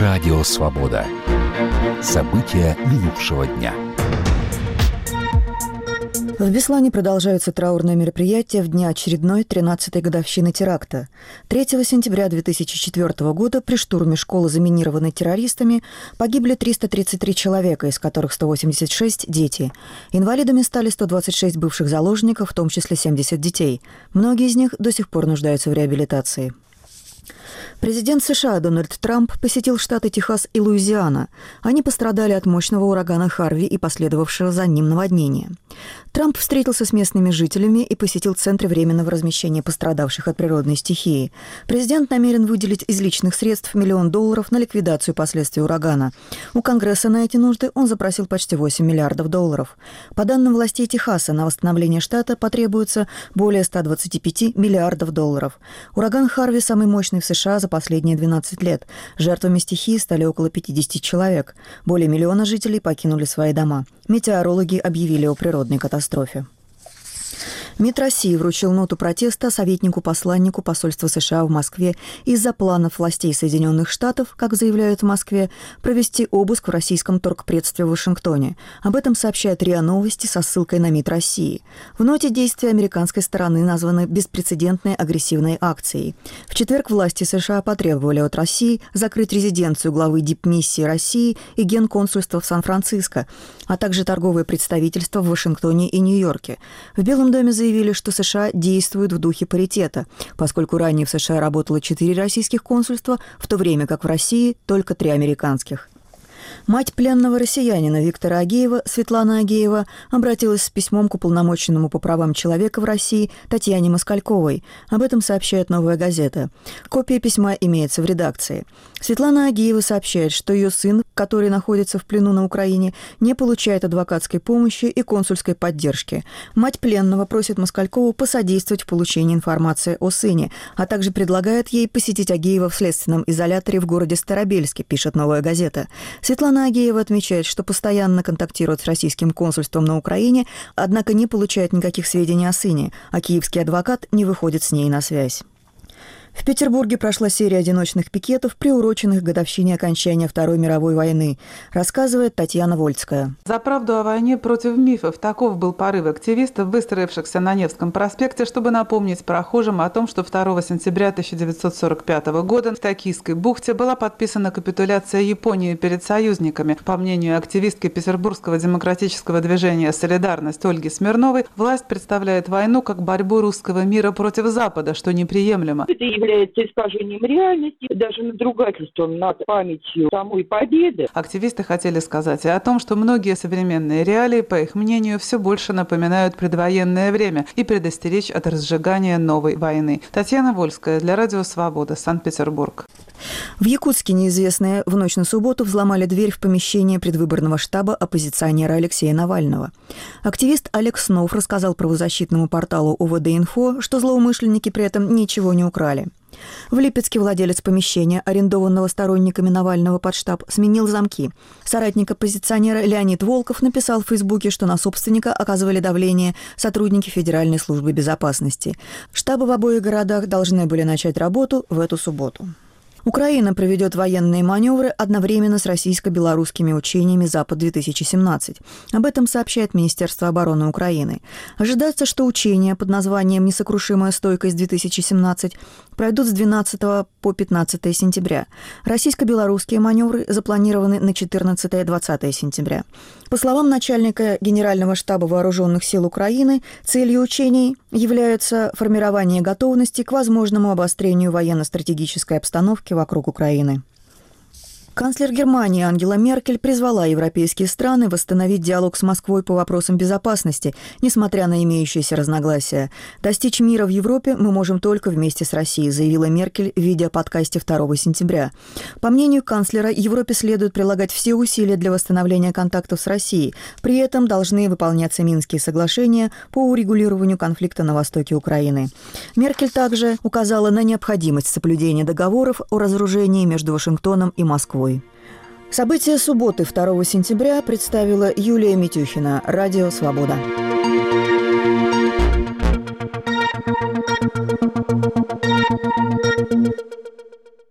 Радио «Свобода». События минувшего дня. В Беслане продолжаются траурные мероприятия в дни очередной 13-й годовщины теракта. 3 сентября 2004 года при штурме школы, заминированной террористами, погибли 333 человека, из которых 186 – дети. Инвалидами стали 126 бывших заложников, в том числе 70 детей. Многие из них до сих пор нуждаются в реабилитации. Президент США Дональд Трамп посетил штаты Техас и Луизиана. Они пострадали от мощного урагана Харви и последовавшего за ним наводнения. Трамп встретился с местными жителями и посетил центры временного размещения пострадавших от природной стихии. Президент намерен выделить из личных средств $1 миллион на ликвидацию последствий урагана. У Конгресса на эти нужды он запросил почти $8 миллиардов. По данным властей Техаса, на восстановление штата потребуется более $125 миллиардов. Ураган Харви самый мощный в США за последние 12 лет. Жертвами стихии стали около 50 человек. Более 1 миллиона жителей покинули свои дома. Метеорологи объявили о природной катастрофе. МИД России вручил ноту протеста советнику-посланнику посольства США в Москве из-за планов властей Соединенных Штатов, как заявляют в Москве, провести обыск в российском торгпредстве в Вашингтоне. Об этом сообщает РИА Новости со ссылкой на МИД России. В ноте действия американской стороны названы беспрецедентной агрессивной акцией. В четверг власти США потребовали от России закрыть резиденцию главы дипмиссии России и генконсульства в Сан-Франциско, а также торговые представительства в Вашингтоне и Нью-Йорке. В Белом доме заявили, что США действуют в духе паритета, поскольку ранее в США работало 4 российских консульства, в то время как в России только 3 американских. Мать пленного россиянина Виктора Агеева, Светлана Агеева, обратилась с письмом к уполномоченному по правам человека в России Татьяне Москальковой. Об этом сообщает «Новая газета». Копия письма имеется в редакции. Светлана Агеева сообщает, что ее сын, который находится в плену на Украине, не получает адвокатской помощи и консульской поддержки. Мать пленного просит Москалькову посодействовать в получении информации о сыне, а также предлагает ей посетить Агеева в следственном изоляторе в городе Старобельске, пишет «Новая газета». Светлана Агеева отмечает, что постоянно контактирует с российским консульством на Украине, однако не получает никаких сведений о сыне, а киевский адвокат не выходит с ней на связь. В Петербурге прошла серия одиночных пикетов, приуроченных к годовщине окончания Второй мировой войны, рассказывает Татьяна Вольская. За правду о войне против мифов. Таков был порыв активистов, выстроившихся на Невском проспекте, чтобы напомнить прохожим о том, что 2 сентября 1945 года в Токийской бухте была подписана капитуляция Японии перед союзниками. По мнению активистки Петербургского демократического движения «Солидарность» Ольги Смирновой, власть представляет войну как борьбу русского мира против Запада, что неприемлемо. Является искажением реальности, даже надругательством над памятью самой победы. Активисты хотели сказать и о том, что многие современные реалии, по их мнению, все больше напоминают предвоенное время и предостеречь от разжигания новой войны. Татьяна Вольская для Радио «Свобода», Санкт-Петербург. В Якутске неизвестные в ночь на субботу взломали дверь в помещение предвыборного штаба оппозиционера Алексея Навального. Активист Олег Снов рассказал правозащитному порталу ОВД-Инфо, что злоумышленники при этом ничего не украли. В Липецке владелец помещения, арендованного сторонниками Навального под штаб, сменил замки. Соратник оппозиционера Леонид Волков написал в Фейсбуке, что на собственника оказывали давление сотрудники Федеральной службы безопасности. Штабы в обоих городах должны были начать работу в эту субботу. Украина проведет военные маневры одновременно с российско-белорусскими учениями «Запад-2017». Об этом сообщает Министерство обороны Украины. Ожидается, что учения под названием «Несокрушимая стойкость-2017» пройдут с 12 по 15 сентября. Российско-белорусские маневры запланированы на 14-20 сентября. По словам начальника Генерального штаба Вооруженных сил Украины, целью учений является формирование готовности к возможному обострению военно-стратегической обстановки вокруг Украины. Канцлер Германии Ангела Меркель призвала европейские страны восстановить диалог с Москвой по вопросам безопасности, несмотря на имеющиеся разногласия. «Достичь мира в Европе мы можем только вместе с Россией», заявила Меркель в видеоподкасте 2 сентября. По мнению канцлера, Европе следует прилагать все усилия для восстановления контактов с Россией. При этом должны выполняться Минские соглашения по урегулированию конфликта на востоке Украины. Меркель также указала на необходимость соблюдения договоров о разоружении между Вашингтоном и Москвой. События субботы 2 сентября представила Юлия Митюхина, Радио «Свобода».